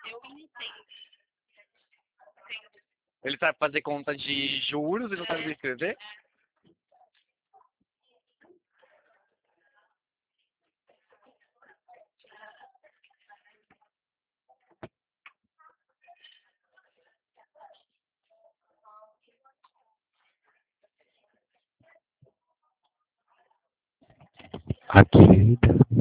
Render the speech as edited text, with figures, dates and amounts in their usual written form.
Ele sabe fazer conta de juros e não sabe escrever? À direita.